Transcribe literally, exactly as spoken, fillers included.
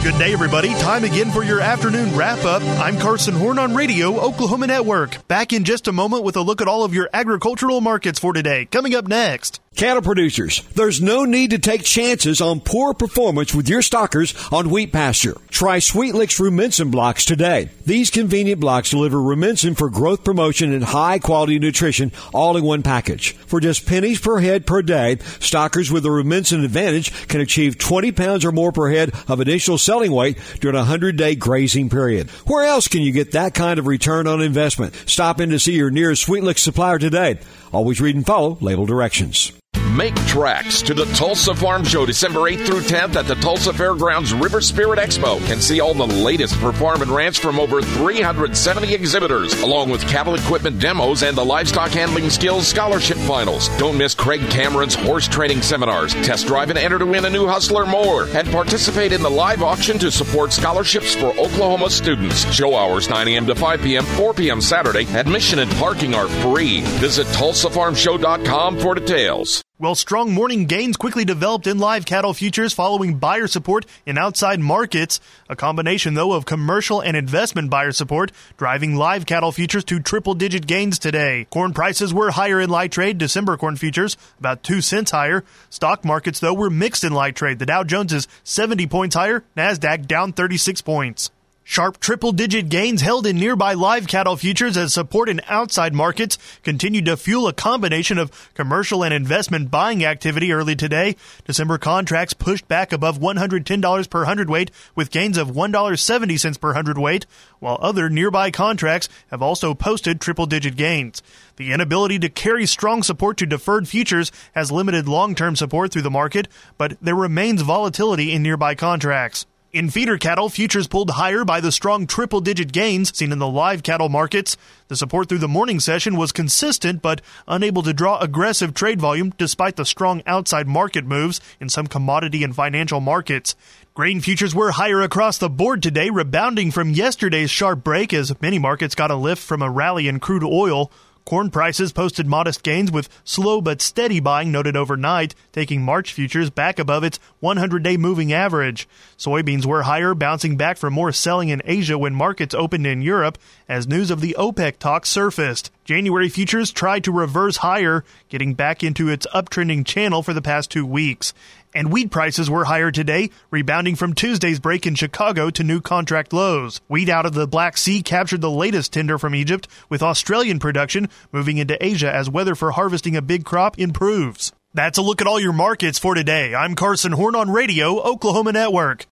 Good day, everybody. Time again for your afternoon wrap-up. I'm Carson Horn on Radio, Oklahoma Network. Back in just a moment with a look at all of your agricultural markets for today. Coming up next. Cattle producers, there's no need to take chances on poor performance with your stockers on wheat pasture. Try Sweet Licks Rumensin blocks today. These convenient blocks deliver Rumensin for growth promotion and high-quality nutrition all in one package. For just pennies per head per day, stockers with the Rumensin advantage can achieve twenty pounds or more per head of additional selling weight during a hundred-day grazing period. Where else can you get that kind of return on investment? Stop in to see your nearest Sweet Licks supplier today. Always read and follow label directions. Make tracks to the Tulsa Farm Show December eighth through tenth at the Tulsa Fairgrounds River Spirit Expo and see all the latest for farm and ranch from over three hundred seventy exhibitors, along with cattle equipment demos and the livestock handling skills scholarship finals. Don't miss Craig Cameron's horse training seminars. Test drive and enter to win a new Hustler mower and participate in the live auction to support scholarships for Oklahoma students. Show hours nine a.m. to five p.m., four p.m. Saturday. Admission and parking are free. Visit tulsa farm show dot com for details. Well, strong morning gains quickly developed in live cattle futures following buyer support in outside markets. A combination, though, of commercial and investment buyer support driving live cattle futures to triple-digit gains today. Corn prices were higher in light trade. December corn futures about two cents higher. Stock markets, though, were mixed in light trade. The Dow Jones is seventy points higher. NASDAQ down thirty-six points. Sharp triple-digit gains held in nearby live cattle futures as support in outside markets continued to fuel a combination of commercial and investment buying activity early today. December contracts pushed back above one hundred ten dollars per hundredweight with gains of one dollar and seventy cents per hundredweight, while other nearby contracts have also posted triple-digit gains. The inability to carry strong support to deferred futures has limited long-term support through the market, but there remains volatility in nearby contracts. In feeder cattle, futures pulled higher by the strong triple-digit gains seen in the live cattle markets. The support through the morning session was consistent but unable to draw aggressive trade volume despite the strong outside market moves in some commodity and financial markets. Grain futures were higher across the board today, rebounding from yesterday's sharp break as many markets got a lift from a rally in crude oil. Corn prices posted modest gains with slow but steady buying noted overnight, taking March futures back above its hundred-day moving average. Soybeans were higher, bouncing back from more selling in Asia when markets opened in Europe as news of the OPEC talks surfaced. January futures tried to reverse higher, getting back into its uptrending channel for the past two weeks. And wheat prices were higher today, rebounding from Tuesday's break in Chicago to new contract lows. Wheat out of the Black Sea captured the latest tender from Egypt, with Australian production moving into Asia as weather for harvesting a big crop improves. That's a look at all your markets for today. I'm Carson Horn on Radio, Oklahoma Network.